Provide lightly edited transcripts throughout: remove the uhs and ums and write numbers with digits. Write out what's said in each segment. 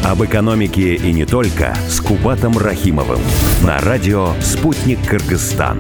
Об экономике и не только с Кубатом Рахимовым на радио «Спутник Кыргызстан».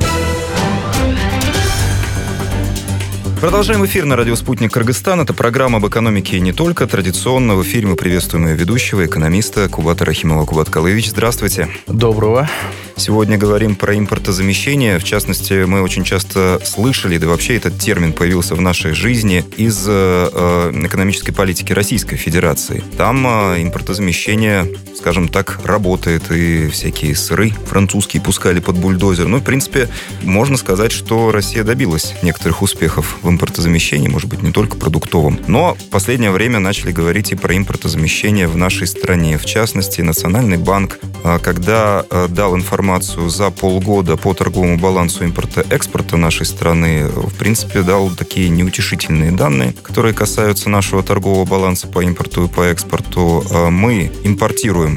Продолжаем эфир на радио «Спутник Кыргызстан». Это программа об экономике и не только. Традиционно в эфире мы приветствуем ее ведущего, экономиста Кубата Рахимова. Кубат Калыевич, здравствуйте. Доброго. Сегодня говорим про импортозамещение. В частности, мы очень часто слышали, да вообще этот термин появился в нашей жизни из экономической политики Российской Федерации. Там импортозамещение, скажем так, работает, и всякие сыры французские пускали под бульдозер. Ну, в принципе, можно сказать, что Россия добилась некоторых успехов в импортозамещении, может быть, не только продуктовом. Но в последнее время начали говорить и про импортозамещение в нашей стране. В частности, Национальный банк, когда дал информацию за полгода по торговому балансу импорта-экспорта нашей страны, в принципе, дал такие неутешительные данные, которые касаются нашего торгового баланса по импорту и по экспорту. Мы импортируем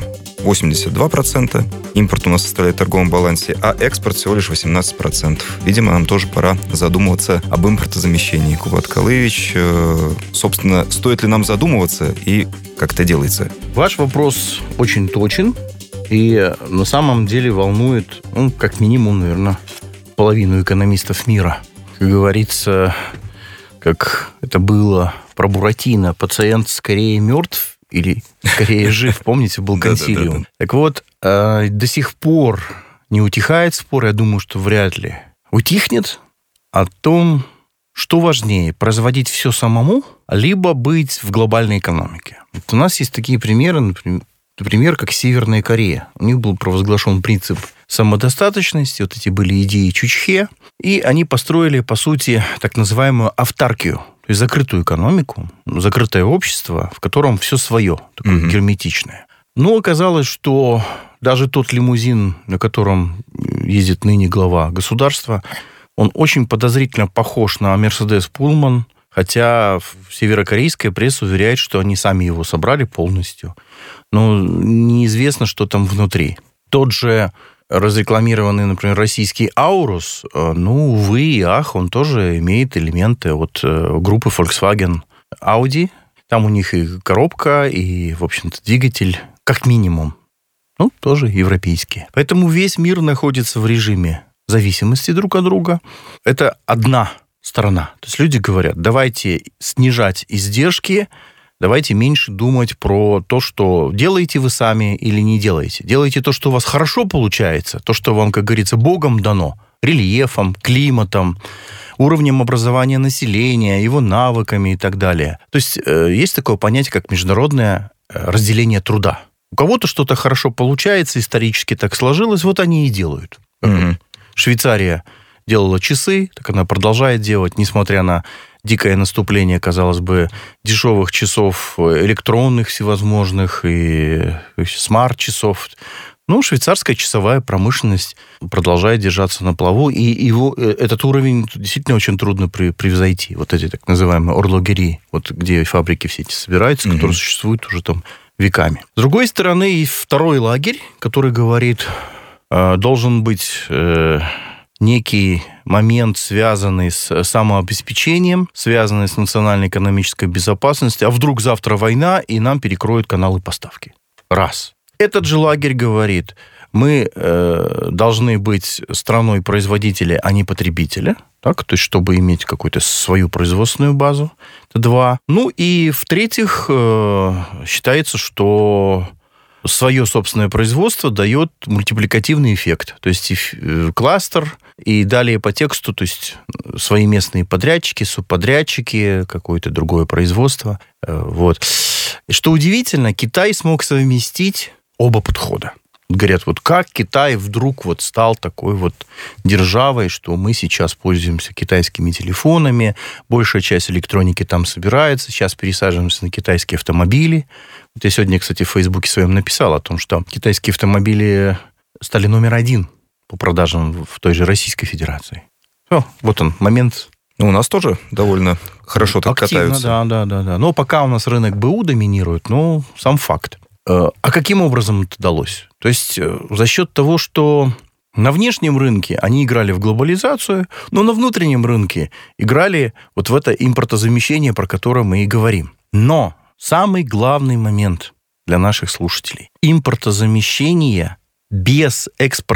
82%, импорт у нас составляет в торговом балансе, а экспорт всего лишь 18%. Видимо, нам тоже пора задумываться об импортозамещении. Кубат Калыевич, собственно, стоит ли нам задумываться и как это делается? Ваш вопрос очень точен и на самом деле волнует, как минимум, наверное, половину экономистов мира. Как говорится, как это было про Буратино, пациент скорее мертв или скорее жив, помните, был консилиум. Так вот, до сих пор не утихает спор, я думаю, что вряд ли утихнет, о том, что важнее, производить все самому, либо быть в глобальной экономике. Вот у нас есть такие примеры, например, как Северная Корея. У них был провозглашен принцип самодостаточности, вот эти были идеи Чучхе, и они построили, по сути, так называемую автаркию, то есть закрытую экономику, закрытое общество, в котором все свое, такое герметичное. Но оказалось, что даже тот лимузин, на котором ездит ныне глава государства, он очень подозрительно похож на Мерседес Пулман, хотя северокорейская пресса уверяет, что они сами его собрали полностью. Но неизвестно, что там внутри. Тот же разрекламированный, например, российский Аурус, увы и ах, он тоже имеет элементы от группы Volkswagen Audi. Там у них и коробка, и, в общем-то, двигатель, как минимум, тоже европейские. Поэтому весь мир находится в режиме зависимости друг от друга. Это одна сторона. То есть люди говорят, давайте снижать издержки, давайте меньше думать про то, что делаете вы сами или не делаете. Делайте то, что у вас хорошо получается, то, что вам, как говорится, Богом дано, рельефом, климатом, уровнем образования населения, его навыками и так далее. То есть есть такое понятие, как международное разделение труда. У кого-то что-то хорошо получается, исторически так сложилось, вот они и делают. Швейцария делала часы, так она продолжает делать, несмотря на дикое наступление, казалось бы, дешевых часов электронных всевозможных и смарт-часов. Швейцарская часовая промышленность продолжает держаться на плаву, и этот уровень действительно очень трудно превзойти. Вот эти так называемые орлогерии, вот где фабрики все эти собираются, которые существуют уже там веками. С другой стороны, есть второй лагерь, который говорит, должен быть некий момент, связанный с самообеспечением, связанный с национальной экономической безопасностью, а вдруг завтра война, и нам перекроют каналы поставки. Раз. Этот же лагерь говорит, мы должны быть страной-производителя, а не потребителя, так, то есть чтобы иметь какую-то свою производственную базу. Это два. И в-третьих, считается, что свое собственное производство дает мультипликативный эффект. То есть кластер, и далее по тексту, то есть свои местные подрядчики, субподрядчики, какое-то другое производство. Вот. И что удивительно, Китай смог совместить оба подхода. Говорят, как Китай вдруг стал такой державой, что мы сейчас пользуемся китайскими телефонами, большая часть электроники там собирается, сейчас пересаживаемся на китайские автомобили. Я сегодня, кстати, в Фейсбуке своем написал о том, что китайские автомобили стали номер один по продажам в той же Российской Федерации. Вот он, момент. У нас тоже довольно хорошо так активно, катаются. Да. Но пока у нас рынок БУ доминирует, сам факт. А каким образом это удалось? То есть за счет того, что на внешнем рынке они играли в глобализацию, но на внутреннем рынке играли в это импортозамещение, про которое мы и говорим. Но самый главный момент для наших слушателей. Импортозамещение без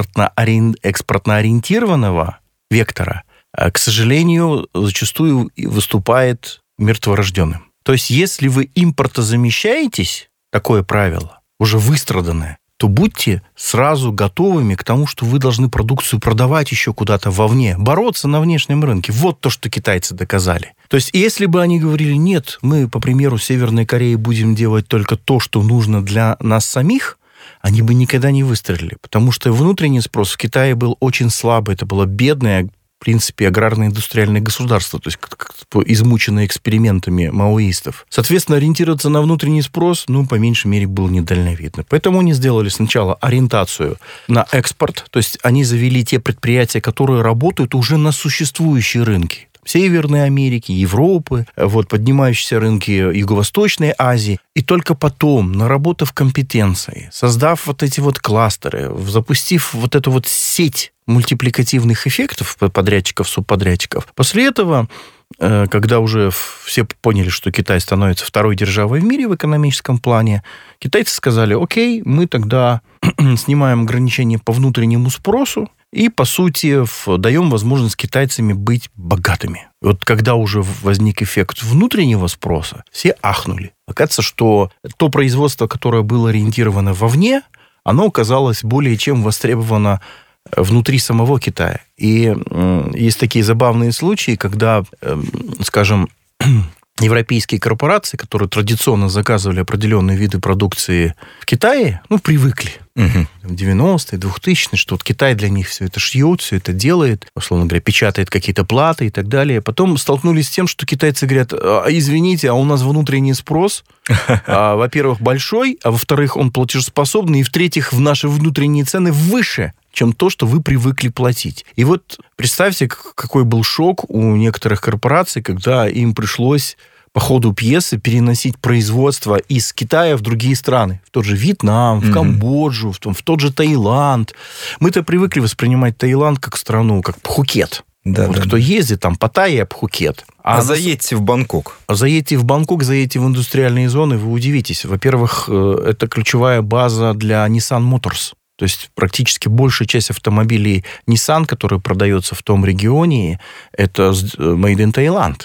экспортно-ориентированного вектора, к сожалению, зачастую выступает мертворожденным. То есть, если вы импортозамещаетесь, такое правило, уже выстраданное, то будьте сразу готовыми к тому, что вы должны продукцию продавать еще куда-то вовне, бороться на внешнем рынке. Вот то, что китайцы доказали. То есть, если бы они говорили, нет, мы, по примеру Северной Кореи, будем делать только то, что нужно для нас самих, они бы никогда не выстрелили. Потому что внутренний спрос в Китае был очень слабый. Это было бедное, в принципе, аграрно-индустриальное государство, то есть измученное экспериментами маоистов. Соответственно, ориентироваться на внутренний спрос, по меньшей мере, было недальновидно. Поэтому они сделали сначала ориентацию на экспорт, то есть они завели те предприятия, которые работают уже на существующие рынки. Северной Америки, Европы, поднимающиеся рынки Юго-Восточной Азии. И только потом, наработав компетенции, создав эти кластеры, запустив эту сеть мультипликативных эффектов подрядчиков, субподрядчиков, после этого, когда уже все поняли, что Китай становится второй державой в мире в экономическом плане, китайцы сказали, окей, мы тогда снимаем ограничения по внутреннему спросу, и, по сути, даем возможность китайцам быть богатыми. Когда уже возник эффект внутреннего спроса, все ахнули. Оказывается, что то производство, которое было ориентировано вовне, оно оказалось более чем востребовано внутри самого Китая. И есть такие забавные случаи, когда, скажем, европейские корпорации, которые традиционно заказывали определенные виды продукции в Китае, привыкли. В 90-е, 2000-е, что Китай для них все это шьет, все это делает, условно говоря, печатает какие-то платы и так далее. Потом столкнулись с тем, что китайцы говорят, извините, а у нас внутренний спрос, во-первых, большой, а во-вторых, он платежеспособный, и в-третьих, наши внутренние цены выше, чем то, что вы привыкли платить. И представьте, какой был шок у некоторых корпораций, когда им пришлось по ходу пьесы переносить производство из Китая в другие страны. В тот же Вьетнам, в Камбоджу, в тот же Таиланд. Мы-то привыкли воспринимать Таиланд как страну, как Пхукет. Кто ездит, там Паттайя, Пхукет. Заедьте в Бангкок. Заедьте в Бангкок, заедьте в индустриальные зоны, вы удивитесь. Во-первых, это ключевая база для Nissan Motors. То есть практически большая часть автомобилей Nissan, которые продается в том регионе, это made in Thailand.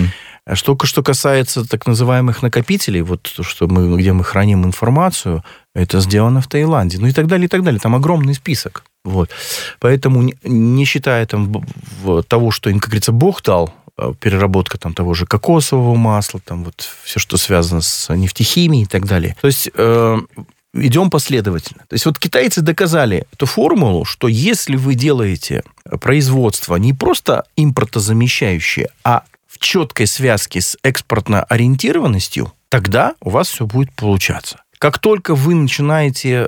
Что касается так называемых накопителей, где мы храним информацию, это сделано в Таиланде. И так далее, и так далее. Там огромный список. Поэтому, не считая того, что им, как говорится, Бог дал, переработка того же кокосового масла, все, что связано с нефтехимией и так далее. То есть идем последовательно. То есть китайцы доказали эту формулу, что если вы делаете производство не просто импортозамещающее, а в четкой связке с экспортно-ориентированностью, тогда у вас все будет получаться. Как только вы начинаете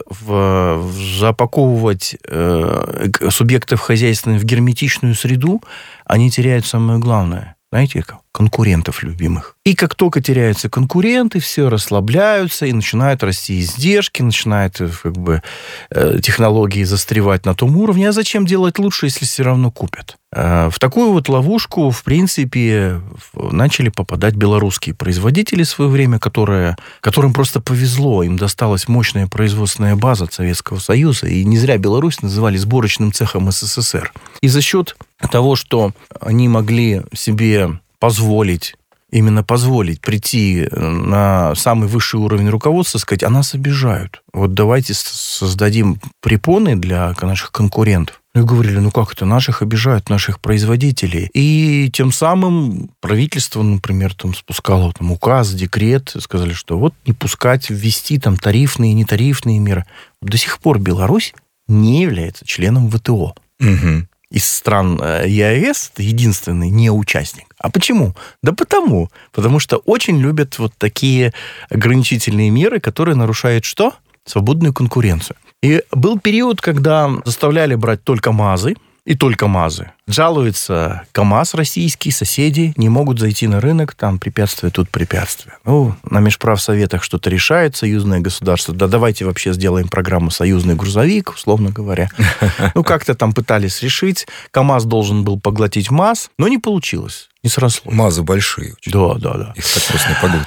запаковывать субъектов хозяйственных в герметичную среду, они теряют самое главное. Знаете, конкурентов любимых. И как только теряются конкуренты, все расслабляются, и начинают расти издержки, начинают технологии застревать на том уровне. А зачем делать лучше, если все равно купят? В такую ловушку, в принципе, начали попадать белорусские производители в свое время, которым просто повезло. Им досталась мощная производственная база от Советского Союза. И не зря Беларусь называли сборочным цехом СССР. И за счет того, что они могли себе позволить прийти на самый высший уровень руководства, сказать, а нас обижают. Давайте создадим препоны для наших конкурентов. И говорили, как это, наших обижают, наших производителей. И тем самым правительство, например, спускало указ, декрет, сказали, что не пускать, ввести тарифные, нетарифные меры. До сих пор Беларусь не является членом ВТО. Из стран ЕАЭС это единственный неучастник. А почему? Да потому что очень любят такие ограничительные меры, которые нарушают что? Свободную конкуренцию. И был период, когда заставляли брать только МАЗы, и только МАЗы. Жалуется КАМАЗ российский, соседи не могут зайти на рынок, там препятствие, тут препятствие. На межправсоветах что-то решает, союзное государство, давайте вообще сделаем программу «Союзный грузовик», условно говоря. Как-то пытались решить. КАМАЗ должен был поглотить МАЗ, но не получилось, не срослось. МАЗы большие. Да. Их так просто не поглотишь.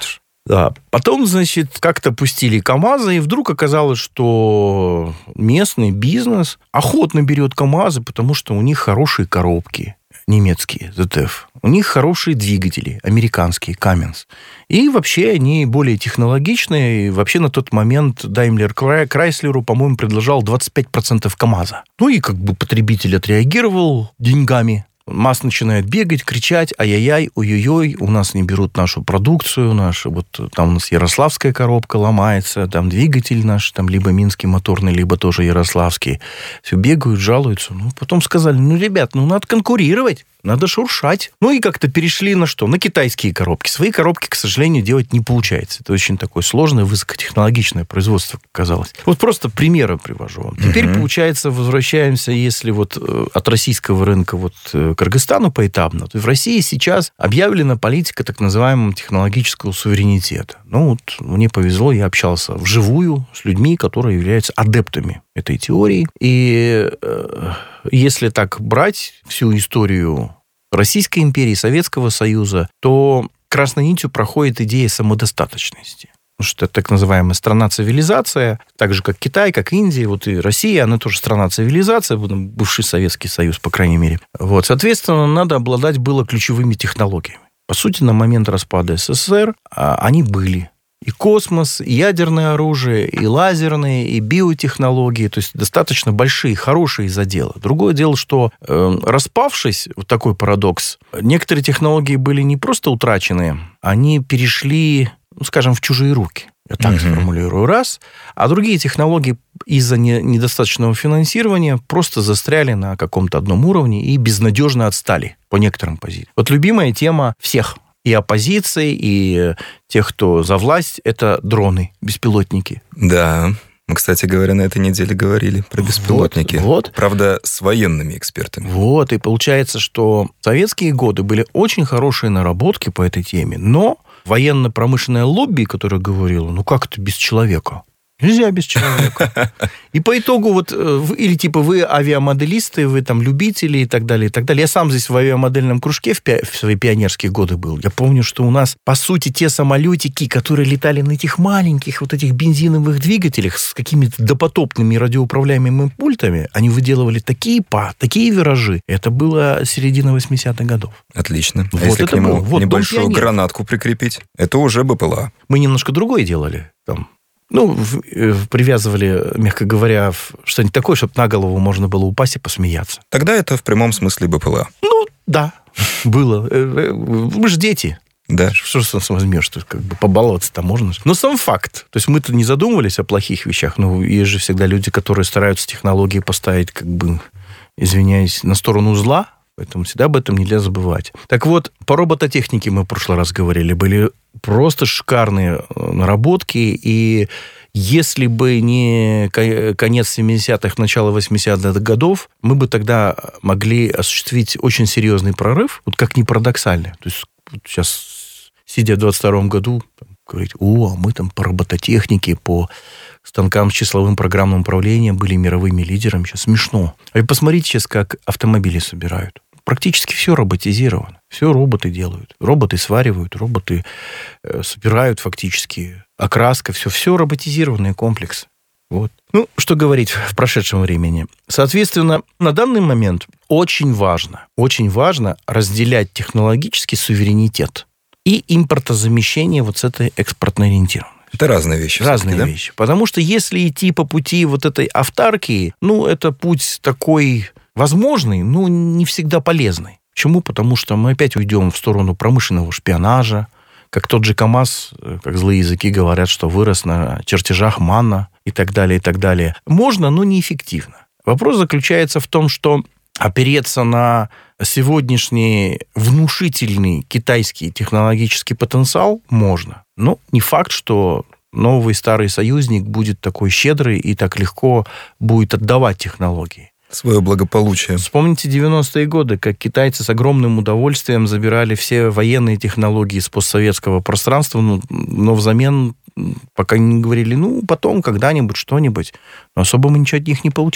Да. Потом, значит, как-то пустили КАМАЗы, и вдруг оказалось, что местный бизнес охотно берет КАМАЗы, потому что у них хорошие коробки немецкие, ZF. У них хорошие двигатели, американские, Cummins. И вообще они более технологичные. И вообще на тот момент Daimler Chrysler, по-моему, предложил 25% КАМАЗа. Ну и как бы потребитель отреагировал деньгами. МАЗ начинает бегать, кричать: ай-яй-яй, ой-ой-ой, у нас не берут нашу продукцию, вот там у нас ярославская коробка ломается, там двигатель наш, там либо минский моторный, либо тоже ярославский. Все бегают, жалуются. Ну, потом сказали: ну, ребят, ну, надо конкурировать, надо шуршать. Ну, и как-то перешли на что? На китайские коробки. Свои коробки, к сожалению, делать не получается. Это очень такое сложное, высокотехнологичное производство, как казалось. Вот просто примеры привожу вам. Теперь, получается, возвращаемся, если вот от российского рынка вот к Кыргызстану поэтапно, то в России сейчас объявлена политика так называемого технологического суверенитета. Ну, вот мне повезло, я общался вживую с людьми, которые являются адептами этой теории. И если так брать всю историю Российской империи, Советского Союза, то красной нитью проходит идея самодостаточности. Потому что это так называемая страна-цивилизация, так же, как Китай, как Индия, вот и Россия, она тоже страна-цивилизация, бывший Советский Союз, по крайней мере. Вот, соответственно, надо обладать было ключевыми технологиями. По сути, на момент распада СССР они были. И космос, и ядерное оружие, и лазерные, и биотехнологии, то есть достаточно большие, хорошие заделы. Другое дело, что распавшись, вот такой парадокс, некоторые технологии были не просто утрачены, они перешли, ну, скажем, в чужие руки. Я так сформулирую, раз. А другие технологии из-за недостаточного финансирования просто застряли на каком-то одном уровне и безнадежно отстали по некоторым позициям. Вот любимая тема всех, и оппозиции, и тех, кто за власть, это дроны, беспилотники. Да. Мы, кстати говоря, на этой неделе говорили про беспилотники. Вот. Правда, с военными экспертами. Вот. И получается, что в советские годы были очень хорошие наработки по этой теме, но военно-промышленное лобби, которое говорило: ну как это без человека? Нельзя без человека. И по итогу вот, или типа вы авиамоделисты, вы там любители и так далее, и так далее. Я сам здесь в авиамодельном кружке в свои пионерские годы был. Я помню, что у нас, по сути, те самолетики, которые летали на этих маленьких вот этих бензиновых двигателях с какими-то допотопными радиоуправляемыми пультами, они выделывали такие виражи. Это было середина 80-х годов. Отлично. Вот а если к нему вот небольшую гранатку прикрепить, это уже БПЛА. Мы немножко другое делали там. Ну, привязывали, мягко говоря, что-нибудь такое, чтобы на голову можно было упасть и посмеяться. Тогда это в прямом смысле БПЛА. Ну, да, было. Мы же дети. Да. Что же с возьмешь? Как бы побаловаться-то можно. Но сам факт. То есть мы-то не задумывались о плохих вещах. Но есть же всегда люди, которые стараются технологии поставить, как бы, извиняюсь, на сторону зла. Поэтому всегда об этом нельзя забывать. Так вот, по робототехнике мы в прошлый раз говорили. Были просто шикарные наработки. И если бы не конец 70-х, начало 80-х годов, мы бы тогда могли осуществить очень серьезный прорыв. Вот как ни парадоксально. То есть вот сейчас, сидя в 22-м году, говорить: а мы там по робототехнике, по станкам с числовым программным управлением были мировыми лидерами. Сейчас смешно. А посмотрите сейчас, как автомобили собирают. Практически все роботизировано. Все роботы делают. Роботы сваривают, роботы собирают фактически. Окраска, все роботизированный комплекс. Вот. Ну, что говорить в прошедшем времени. Соответственно, на данный момент очень важно разделять технологический суверенитет и импортозамещение вот с этой экспортной ориентированностью. Это разные вещи. Разные вещи. Потому что если идти по пути вот этой автаркии, ну, это путь такой возможный, но не всегда полезный. Почему? Потому что мы опять уйдем в сторону промышленного шпионажа, как тот же КАМАЗ, как злые языки говорят, что вырос на чертежах Манна и так далее, и так далее. Можно, но неэффективно. Вопрос заключается в том, что опереться на сегодняшний внушительный китайский технологический потенциал можно. Но не факт, что новый старый союзник будет такой щедрый и так легко будет отдавать технологии. Свое благополучие. Вспомните 90-е годы, как китайцы с огромным удовольствием забирали все военные технологии из постсоветского пространства, но взамен пока не говорили: ну, потом, когда-нибудь, что-нибудь. Но особо мы ничего от них не получили.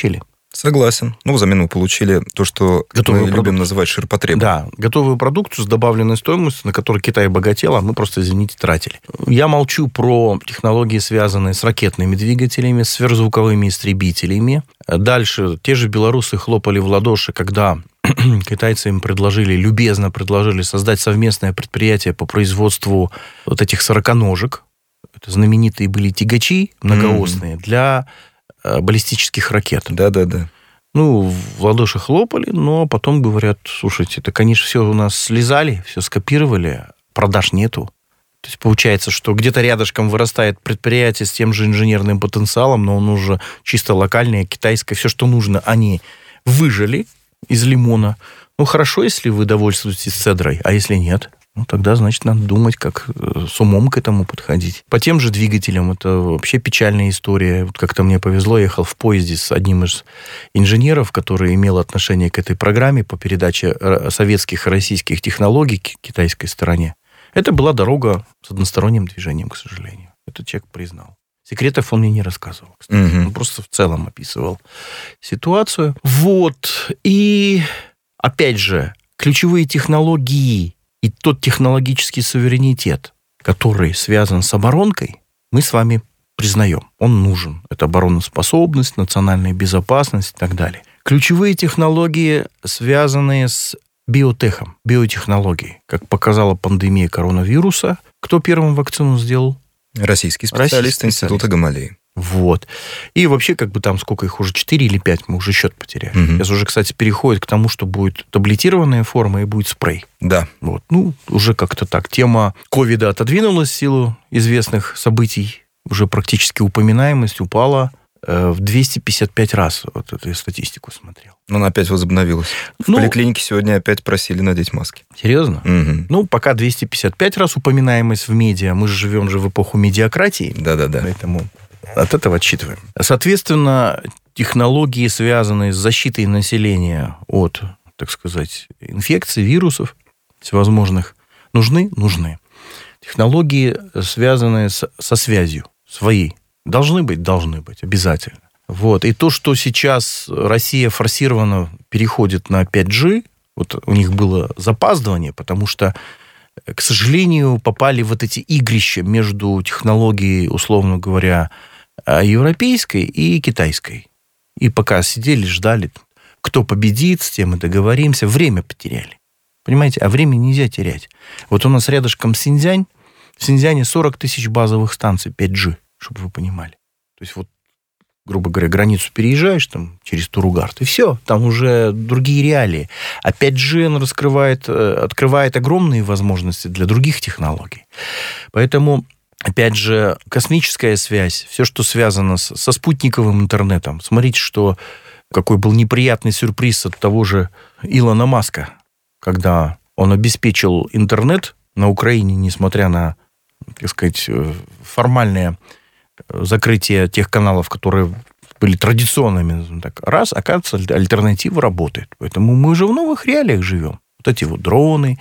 Согласен. Взамен мы получили то, что мы любим называть ширпотребом. Да, готовую продукцию с добавленной стоимостью, на которой Китай богател, а мы просто, извините, тратили. Я молчу про технологии, связанные с ракетными двигателями, с сверхзвуковыми истребителями. Дальше те же белорусы хлопали в ладоши, когда китайцы им любезно предложили создать совместное предприятие по производству вот этих 40-ножек. Это знаменитые были тягачи многоосные для баллистических ракет. Да. В ладоши хлопали, но потом говорят, слушайте, так они же все у нас слезали, все скопировали, продаж нету. То есть получается, что где-то рядышком вырастает предприятие с тем же инженерным потенциалом, но он уже чисто локальное, китайское, все, что нужно, они выжали из лимона. Хорошо, если вы довольствуетесь цедрой, а если нет? Тогда, значит, надо думать, как с умом к этому подходить. По тем же двигателям это вообще печальная история. Как-то мне повезло, я ехал в поезде с одним из инженеров, который имел отношение к этой программе по передаче советских и российских технологий к китайской стороне. Это была дорога с односторонним движением, к сожалению. Этот человек признал. Секретов он мне не рассказывал, кстати. Он просто в целом описывал ситуацию. И, опять же, ключевые технологии и тот технологический суверенитет, который связан с оборонкой, мы с вами признаем. Он нужен. Это обороноспособность, национальная безопасность и так далее. Ключевые технологии, связанные с биотехом, биотехнологией. Как показала пандемия коронавируса, кто первым вакцину сделал? Российский специалист Института Гамалеи. И вообще, там сколько их уже, 4 или 5, мы уже счет потеряли. Сейчас уже, кстати, переходит к тому, что будет таблетированная форма и будет спрей. Да. Уже как-то так. Тема ковида отодвинулась в силу известных событий. Уже практически упоминаемость упала в 255 раз. Эту я статистику смотрел. Она опять возобновилась. В поликлинике сегодня опять просили надеть маски. Серьезно? Пока 255 раз упоминаемость в медиа. Мы же живем в эпоху медиакратии. Да. Поэтому от этого отсчитываем. Соответственно, технологии, связанные с защитой населения от, так сказать, инфекций, вирусов всевозможных, нужны? Нужны. Технологии, связанные со связью своей, должны быть обязательно. И то, что сейчас Россия форсированно переходит на 5G, у них было запаздывание, потому что, к сожалению, попали в эти игрища между технологией, условно говоря, европейской и китайской. И пока сидели, ждали, кто победит, с тем и договоримся, время потеряли. Понимаете? А время нельзя терять. У нас рядышком Синьцзянь, в Синьцзяне 40 тысяч базовых станций 5G, чтобы вы понимали. То есть грубо говоря, границу переезжаешь через Туругарт, и все, там уже другие реалии. А 5G он открывает огромные возможности для других технологий. Поэтому, опять же, космическая связь, все, что связано со спутниковым интернетом. Смотрите, какой был неприятный сюрприз от того же Илона Маска, когда он обеспечил интернет на Украине, несмотря на, так сказать, формальное закрытие тех каналов, которые были традиционными. Оказывается, альтернатива работает. Поэтому мы уже в новых реалиях живем. Эти дроны,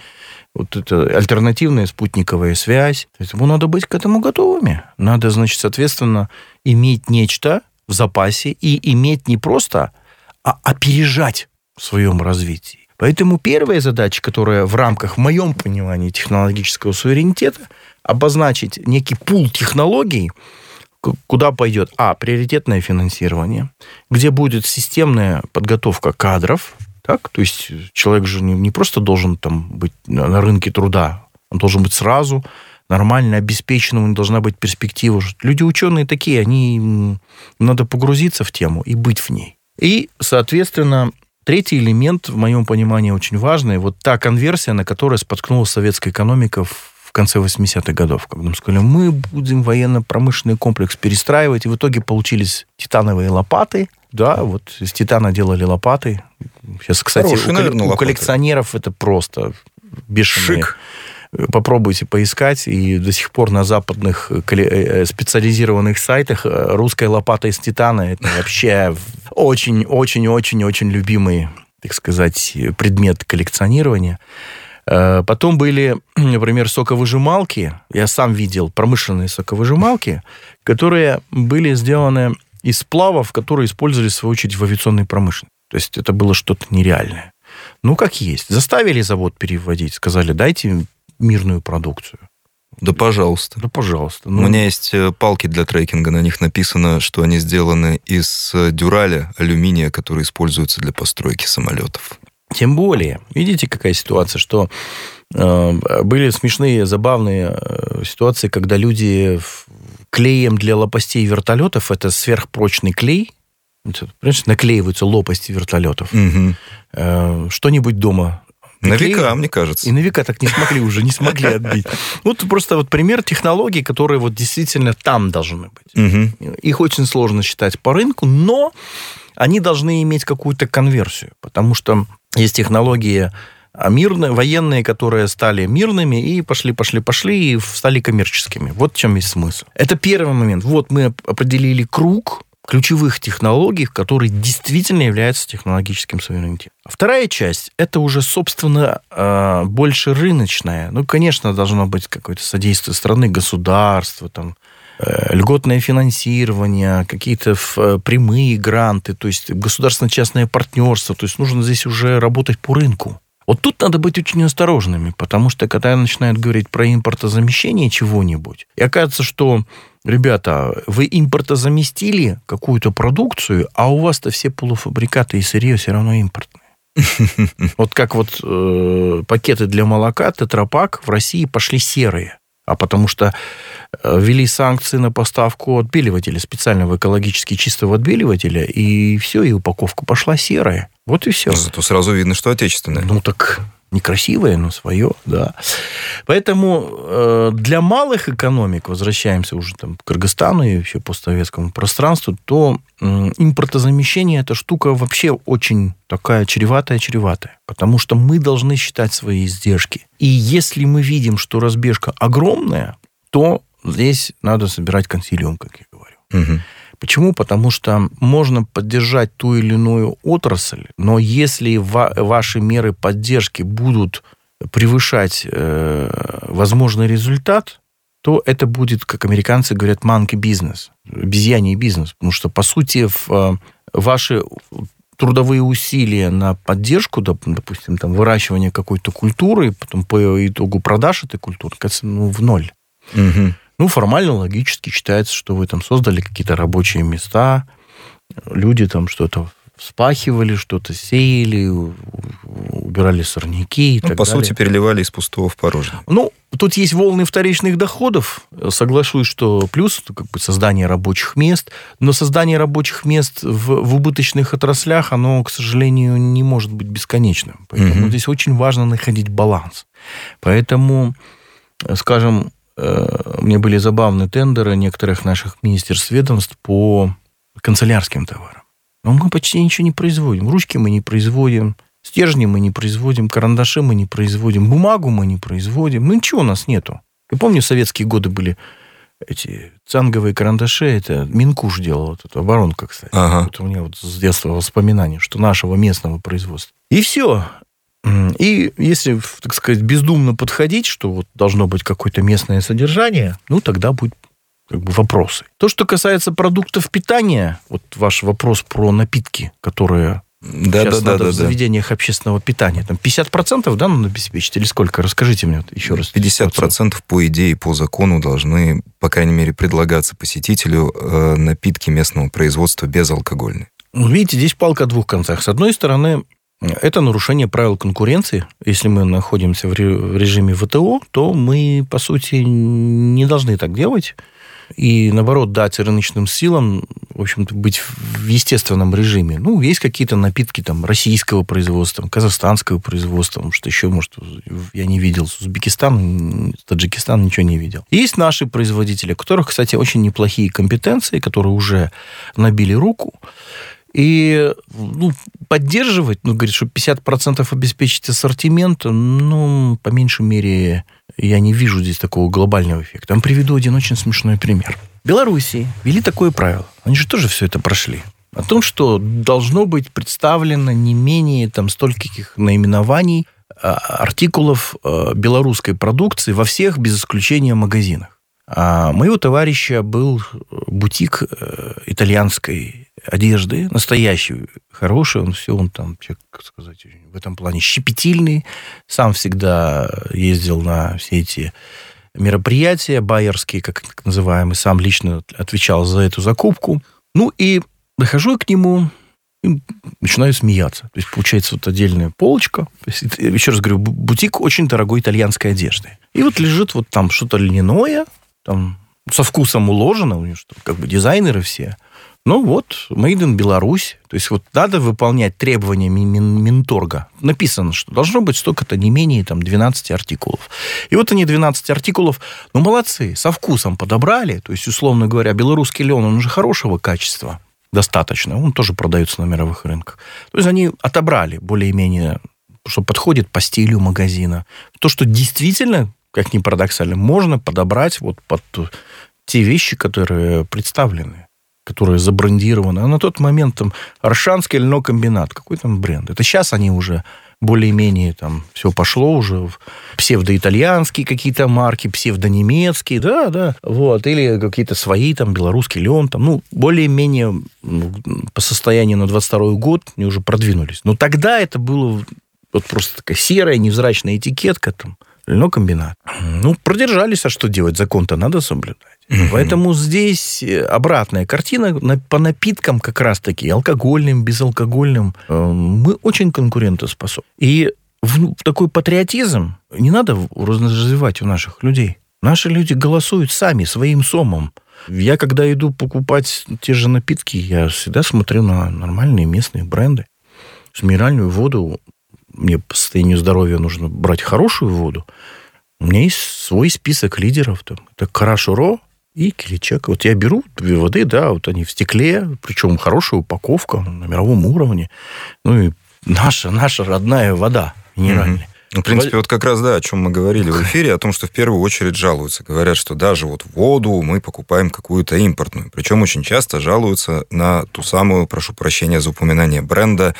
это альтернативная спутниковая связь. Поэтому надо быть к этому готовыми. Надо, соответственно, иметь нечто в запасе и иметь не просто, а опережать в своем развитии. Поэтому первая задача, которая в рамках, в моем понимании, технологического суверенитета, обозначить некий пул технологий, куда пойдет, приоритетное финансирование, где будет системная подготовка кадров, так? То есть человек же не просто должен быть на рынке труда, он должен быть сразу нормально обеспеченным, у него должна быть перспектива. Люди ученые такие, надо погрузиться в тему и быть в ней. И, соответственно, третий элемент, в моем понимании, очень важный, та конверсия, на которой споткнулась советская экономика в конце 80-х годов, когда мы сказали, мы будем военно-промышленный комплекс перестраивать, и в итоге получились титановые лопаты. Да, из титана делали лопаты. Сейчас, кстати, у коллекционеров это просто бешеные. Шик. Попробуйте поискать, и до сих пор на западных специализированных сайтах русская лопата из титана – это вообще очень-очень-очень-очень любимый, так сказать, предмет коллекционирования. Потом были, например, соковыжималки. Я сам видел промышленные соковыжималки, которые были сделаны из сплавов, которые использовались, в свою очередь, в авиационной промышленности. То есть это было что-то нереальное. Ну, как есть. Заставили завод переводить, сказали, дайте мирную продукцию. Да, пожалуйста. Да, пожалуйста. У меня есть палки для трекинга, на них написано, что они сделаны из дюраля, алюминия, который используется для постройки самолетов. Тем более, видите, какая ситуация, что были смешные, забавные ситуации, когда люди клеем для лопастей вертолетов, это сверхпрочный клей, понимаешь, наклеиваются лопасти вертолетов, что-нибудь дома. На века, мне кажется. И на века так не смогли отбить. Вот просто вот пример технологий, которые вот действительно там должны быть. Их очень сложно считать по рынку, но они должны иметь какую-то конверсию, потому что есть технологии мирные, военные, которые стали мирными и пошли и стали коммерческими. Вот в чем есть смысл. Это первый момент. Вот мы определили круг ключевых технологий, которые действительно являются технологическим суверенитетом. Вторая часть – это уже, собственно, больше рыночная. Ну, конечно, должно быть какое-то содействие страны, государства, там, льготное финансирование, какие-то прямые гранты, то есть государственно-частное партнерство. То есть нужно здесь уже работать по рынку. Вот тут надо быть очень осторожными, потому что когда начинают говорить про импортозамещение чего-нибудь, и оказывается, что, ребята, вы импортозаместили какую-то продукцию, а у вас-то все полуфабрикаты и сырье все равно импортные. Вот как вот пакеты для молока, тетрапак в России пошли серые. А потому что ввели санкции на поставку отбеливателя, специального экологически чистого отбеливателя, и все, и упаковка пошла серая. Вот и все. Зато сразу видно, что отечественное. Ну, так некрасивое, но свое, да. Поэтому для малых экономик, возвращаемся уже там к Кыргызстану и еще постсоветскому пространству, то импортозамещение – это штука вообще очень такая чреватая. Потому что мы должны считать свои издержки. И если мы видим, что разбежка огромная, то здесь надо собирать консилиум, как я говорю. Почему? Потому что можно поддержать ту или иную отрасль, но если ваши меры поддержки будут превышать возможный результат, то это будет, как американцы говорят, monkey business, обезьяний бизнес. Потому что, по сути, ваши трудовые усилия на поддержку, допустим, там, выращивания какой-то культуры, потом по итогу продаж этой культуры, кажется, в ноль. Ну, формально, логически считается, что вы там создали какие-то рабочие места, люди там что-то вспахивали, что-то сеяли, убирали сорняки и так по далее. сути, переливали из пустого в порожнее. Ну, тут есть волны вторичных доходов. Соглашусь, что плюс как бы создание рабочих мест, но создание рабочих мест в убыточных отраслях, оно, к сожалению, не может быть бесконечным. Поэтому здесь очень важно находить баланс. Поэтому, скажем, мне были забавные тендеры некоторых наших министерств, ведомств по канцелярским товарам. Но мы почти ничего не производим. Ручки мы не производим, стержни мы не производим, карандаши мы не производим, бумагу мы не производим. Ну, ничего у нас нету. Я помню, в советские годы были эти цанговые карандаши, это Минкуш делал, вот эту оборонку, кстати. Вот у меня вот с детства воспоминания, что нашего местного производства. И все. И если, так сказать, бездумно подходить, что вот должно быть какое-то местное содержание, ну, тогда будут как бы вопросы. То, что касается продуктов питания, вот ваш вопрос про напитки, которые сейчас надо в заведениях общественного питания, там 50%, да, надо обеспечить, или сколько? Расскажите мне вот еще раз. 50% по идее, по закону должны, по крайней мере, предлагаться посетителю напитки местного производства безалкогольные. Ну, видите, здесь палка о двух концах. С одной стороны, это нарушение правил конкуренции. Если мы находимся в режиме ВТО, то мы, по сути, не должны так делать. И, наоборот, дать рыночным силам, в общем-то, быть в естественном режиме. Ну, есть какие-то напитки там российского производства, казахстанского производства, что еще, может, я не видел с Узбекистана, с Таджикистана ничего не видел. Есть наши производители, у которых, кстати, очень неплохие компетенции, которые уже набили руку. И поддерживать, говорит, что 50% обеспечить ассортимент, по меньшей мере, я не вижу здесь такого глобального эффекта. Я вам приведу один очень смешной пример. В Белоруссии ввели такое правило. Они же тоже все это прошли. О том, что должно быть представлено не менее стольких наименований артикулов белорусской продукции во всех, без исключения, магазинах. Моего товарища был бутик итальянской одежды, настоящий, хороший, он там, как сказать, в этом плане щепетильный, сам всегда ездил на все эти мероприятия байерские, как называемые, сам лично отвечал за эту закупку. Ну, и дохожу я к нему и начинаю смеяться. То есть, получается, вот отдельная полочка. То есть, еще раз говорю, бутик очень дорогой итальянской одежды. И вот лежит вот там что-то льняное, там со вкусом уложено, у него что, как бы дизайнеры все. Ну, вот, Made in Беларусь. То есть, вот надо выполнять требования Минторга. Написано, что должно быть столько-то не менее там, 12 артикулов. И вот они 12 артикулов, ну, молодцы, со вкусом подобрали. То есть, условно говоря, белорусский лен, он уже хорошего качества достаточно. Он тоже продается на мировых рынках. То есть, они отобрали более-менее, что подходит по стилю магазина. То, что действительно, как ни парадоксально, можно подобрать вот под те вещи, которые представлены, которые забрендированы. А на тот момент там Аршанский льнокомбинат. Какой там бренд? Это сейчас они уже более-менее там все пошло уже в псевдоитальянские какие-то марки, псевдонемецкие, да. Вот. Или какие-то свои, там, белорусский лен. Там, ну, более-менее по состоянию на 22 год они уже продвинулись. Но тогда это было вот просто такая серая, невзрачная этикетка, там, льнокомбинат. Ну, продержались, а что делать? Закон-то надо соблюдать. Поэтому здесь обратная картина. По напиткам как раз-таки, алкогольным, безалкогольным, мы очень конкурентоспособны. И в такой патриотизм не надо развивать у наших людей. Наши люди голосуют сами, своим сомом. Я, когда иду покупать те же напитки, я всегда смотрю на нормальные местные бренды. С минеральную воду мне по состоянию здоровья нужно брать хорошую воду. У меня есть свой список лидеров. Там. Это Карашуро и Киличек. Вот я беру две воды, да, вот они в стекле, причем хорошая упаковка на мировом уровне. Ну и наша родная вода минеральная. В принципе, вот как раз, да, о чем мы говорили в эфире, о том, что в первую очередь жалуются. Говорят, что даже вот воду мы покупаем какую-то импортную. Причем очень часто жалуются на ту самую, прошу прощения за упоминание бренда,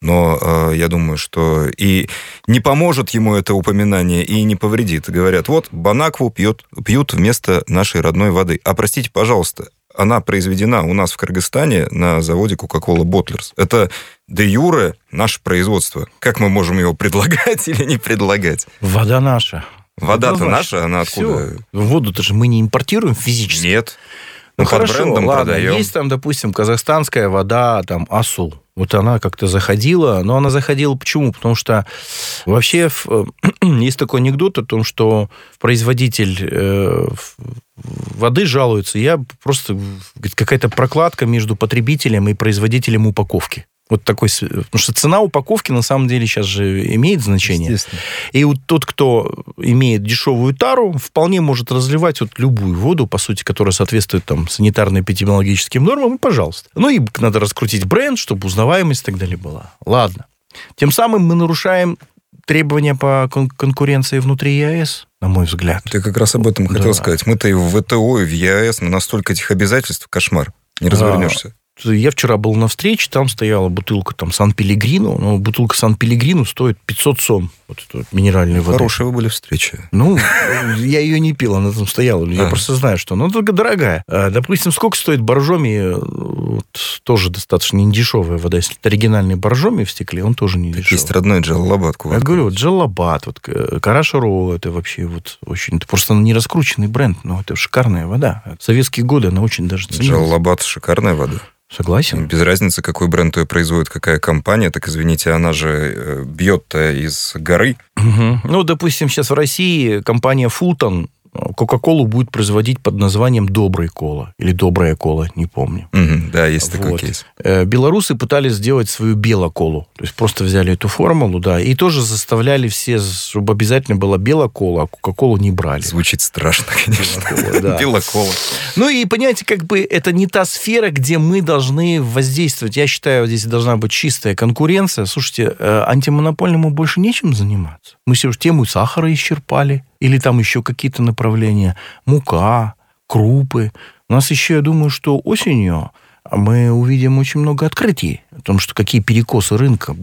но я думаю, что и не поможет ему это упоминание, и не повредит. Говорят, вот Бонакву пьют вместо нашей родной воды. А простите, пожалуйста, она произведена у нас в Кыргызстане на заводе Coca-Cola Bottlers. Это де юре наше производство. Как мы можем его предлагать или не предлагать? Вода наша. Вода-то наша, она откуда? Все. Воду-то же мы не импортируем физически. Нет. Ну, под хорошо, брендом ладно, продаем. есть там, допустим, казахстанская вода, там, Асул. Вот она как-то заходила. Но она заходила почему? Потому что вообще есть такой анекдот о том, что производитель воды жалуется. Я просто... Какая-то прокладка между потребителем и производителем упаковки. Вот такой... Потому что цена упаковки на самом деле сейчас же имеет значение. И вот тот, кто имеет дешевую тару, вполне может разливать вот любую воду, по сути, которая соответствует там санитарно-эпидемиологическим нормам, и пожалуйста. Ну и надо раскрутить бренд, чтобы узнаваемость и так далее была. Ладно. Тем самым мы нарушаем требования по конкуренции внутри ЕАЭС, на мой взгляд. Ты как раз об этом хотел сказать. Мы-то и в ВТО, и в ЕАЭС, но настолько этих обязательств, кошмар. Не развернешься. Я вчера был на встрече, там стояла бутылка там Сан-Пелегрино, но бутылка Сан-Пелегрино стоит 500 сом. Вот это минеральной воды. Хорошая вы были встреча. Ну, я ее не пил, она там стояла. Я просто знаю, что она только дорогая. Допустим, сколько стоит боржоми? Вот, тоже достаточно недешевая вода. Если это оригинальный боржоми в стекле, он тоже не дешевый. Есть родной Джалалабад. Я говорю, вот Джалалабад, вот Карашуро, это вообще вот очень... Это просто не раскрученный бренд, но это шикарная вода. В советские годы она очень даже ценилась. Джалалабад шикарная вода. Согласен. Без разницы, какой бренд ее производит, какая компания. Так, извините, она же бьет-то из горы. Угу. Ну, допустим, сейчас в России компания Фултон Кока-колу будет производить под названием «Добрый кола» или «Добрая кола», не помню. Да, есть такой кейс. Белорусы пытались сделать свою белоколу. То есть просто взяли эту формулу, да, и тоже заставляли все, чтобы обязательно была белокола, а Кока-колу не брали. Звучит страшно, конечно. Белокола. Ну и, понимаете, как бы это не та сфера, где мы должны воздействовать. Я считаю, здесь должна быть чистая конкуренция. Слушайте, антимонопольному больше нечем заниматься. Мы все уже тему сахара исчерпали. Или там еще какие-то направления. Мука, крупы. У нас еще, я думаю, что осенью мы увидим очень много открытий о том, что какие перекосы рынка будут.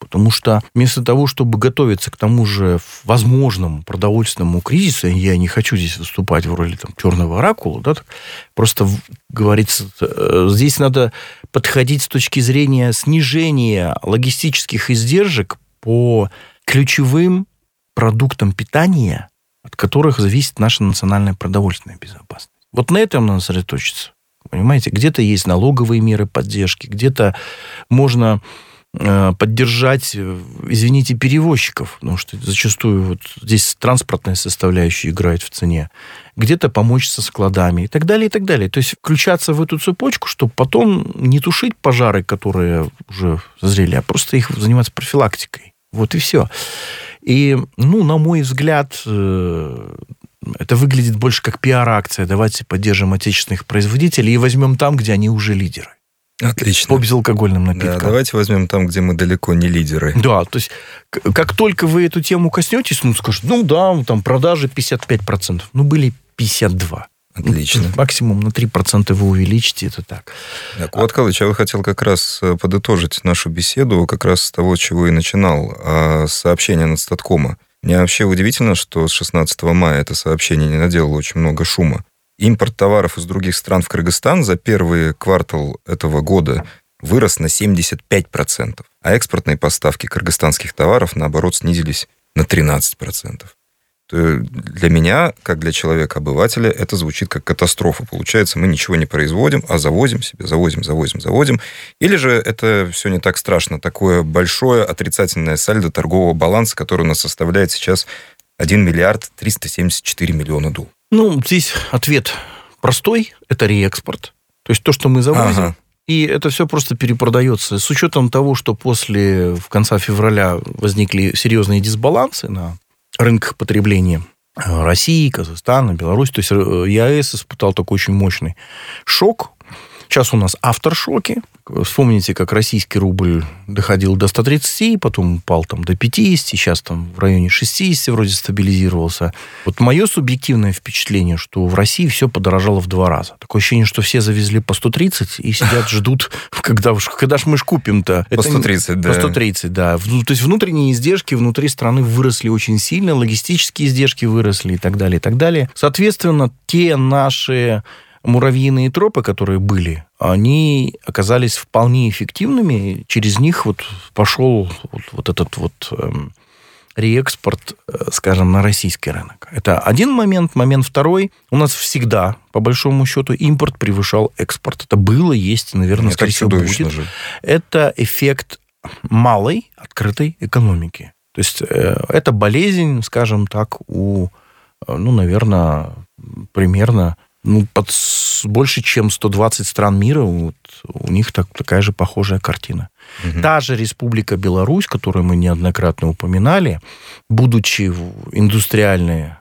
Потому что вместо того, чтобы готовиться к тому же возможному продовольственному кризису, я не хочу здесь выступать в роли черного оракула, да, просто говорится, здесь надо подходить с точки зрения снижения логистических издержек по ключевым продуктам питания, от которых зависит наша национальная продовольственная безопасность. Вот на этом надо сосредоточиться. Понимаете, где-то есть налоговые меры поддержки, где-то можно поддержать, извините, перевозчиков, потому что зачастую вот здесь транспортная составляющая играет в цене, где-то помочь со складами и так далее, и так далее. То есть включаться в эту цепочку, чтобы потом не тушить пожары, которые уже созрели, а просто их заниматься профилактикой. Вот и все. И, на мой взгляд, это выглядит больше как пиар-акция. Давайте поддержим отечественных производителей и возьмем там, где они уже лидеры. Отлично. По безалкогольным напиткам. Да, давайте возьмем там, где мы далеко не лидеры. Да, то есть, как только вы эту тему коснетесь, скажут, там продажи 55%. Были 52%. Отлично. Максимум на 3% вы увеличите, это так. Так, вот, Калыч, я хотел как раз подытожить нашу беседу как раз с того, чего и начинал, сообщение Надстаткома. Мне вообще удивительно, что с 16 мая это сообщение не наделало очень много шума. Импорт товаров из других стран в Кыргызстан за первый квартал этого года вырос на 75%, а экспортные поставки кыргызстанских товаров, наоборот, снизились на 13%. Для меня, как для человека-обывателя, это звучит как катастрофа. Получается, мы ничего не производим, а завозим себе, завозим. Или же это все не так страшно, такое большое отрицательное сальдо торгового баланса, которое у нас составляет сейчас 1 миллиард 374 миллиона долларов. Здесь ответ простой, это реэкспорт. То есть то, что мы завозим, и это все просто перепродается. С учетом того, что в конце февраля возникли серьезные дисбалансы на рынках потребления России, Казахстана, Беларуси. То есть ЕАЭС испытал такой очень мощный шок. Сейчас у нас авторшоки. Вспомните, как российский рубль доходил до 130, потом упал до 50, сейчас в районе 60 вроде стабилизировался. Вот мое субъективное впечатление, что в России все подорожало в 2 раза. Такое ощущение, что все завезли по 130 и сидят, ждут, когда ж мы купим-то. По 130, да. По 130, да. То есть внутренние издержки внутри страны выросли очень сильно, логистические издержки выросли и так далее, и так далее. Соответственно, те наши муравьиные тропы, которые были, они оказались вполне эффективными. Через них пошел этот реэкспорт, скажем, на российский рынок. Это один момент. Момент второй. У нас всегда, по большому счету, импорт превышал экспорт. Это было, есть, и, наверное, скорее всего, будет. Же. Это эффект малой открытой экономики. То есть это болезнь, скажем так, у, наверное, примерно больше, чем 120 стран мира, у них такая же похожая картина. Угу. Та же Республика Беларусь, которую мы неоднократно упоминали, будучи индустриальной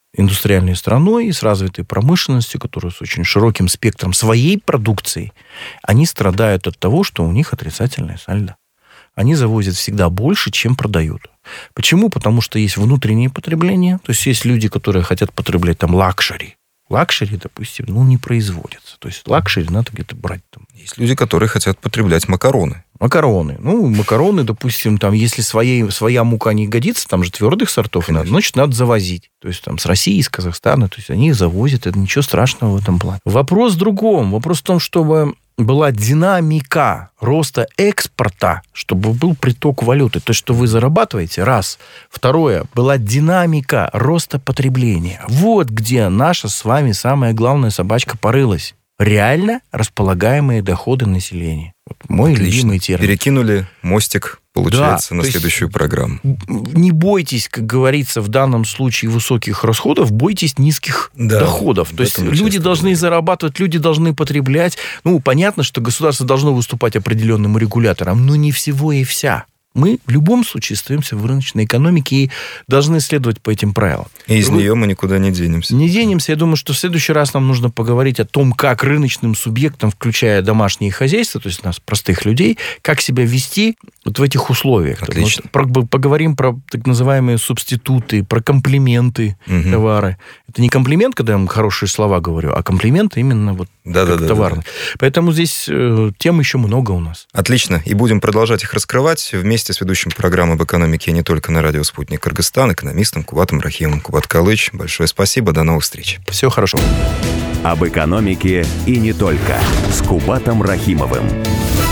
страной с развитой промышленностью, которая с очень широким спектром своей продукции, они страдают от того, что у них отрицательное сальдо. Они завозят всегда больше, чем продают. Почему? Потому что есть внутреннее потребление, то есть есть люди, которые хотят потреблять лакшери. Лакшери, допустим, не производятся. То есть лакшери надо где-то брать. Есть люди, которые хотят потреблять макароны. Макароны, допустим, если своя мука не годится, там же твердых сортов надо, значит, надо завозить. То есть с России, из Казахстана, то есть они их завозят, это ничего страшного в этом плане. Вопрос в другом. Вопрос в том, чтобы была динамика роста экспорта, чтобы был приток валюты. То, что вы зарабатываете, раз. Второе, была динамика роста потребления. Вот где наша с вами самая главная собачка порылась. Реально располагаемые доходы населения. Мой любимый термин. Перекинули мостик, получается, на следующую программу. Не бойтесь, как говорится, в данном случае высоких расходов, бойтесь низких доходов. То есть люди должны зарабатывать, люди должны потреблять. Понятно, что государство должно выступать определенным регулятором, но не всего и вся. Мы в любом случае остаемся в рыночной экономике и должны следовать по этим правилам. И из нее мы никуда не денемся. Не денемся. Я думаю, что в следующий раз нам нужно поговорить о том, как рыночным субъектам, включая домашние хозяйства, то есть нас, простых людей, как себя вести в этих условиях. Поговорим про так называемые субституты, про комплементы товара. Это не комплимент, когда я вам хорошие слова говорю, а комплимент именно вот товарный. Поэтому здесь тем еще много у нас. Отлично. И будем продолжать их раскрывать вместе с ведущим программы об экономике и не только на радио «Спутник Кыргызстан», экономистом Кубатом Рахимовым. Кубат Калыч, большое спасибо. До новых встреч. Всего хорошего. Об экономике и не только. С Кубатом Рахимовым.